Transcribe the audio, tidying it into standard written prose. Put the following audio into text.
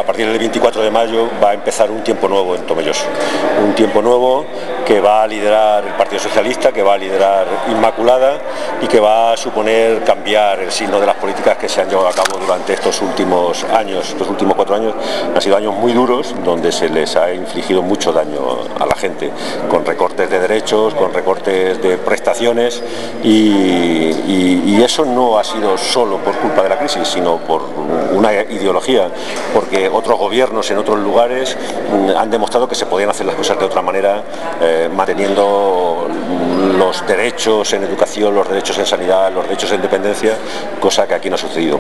partir del 24 de mayo va a empezar un tiempo nuevo en Tomelloso, un tiempo nuevo que va a liderar el Partido Socialista, que va a liderar Inmaculada y que va a suponer cambiar el signo de las políticas que se han llevado a cabo durante estos últimos años. Estos últimos 4 años han sido años muy duros, donde se les ha infligido mucho daño a la gente, con recortes de derechos, con recortes de prestaciones, y eso no ha sido solo por culpa de la crisis, sino por una ideología, porque otros gobiernos en otros lugares han demostrado que se podían hacer las cosas de otra manera, manteniendo los derechos en educación, los derechos en sanidad, los derechos en dependencia, cosa que aquí no ha sucedido.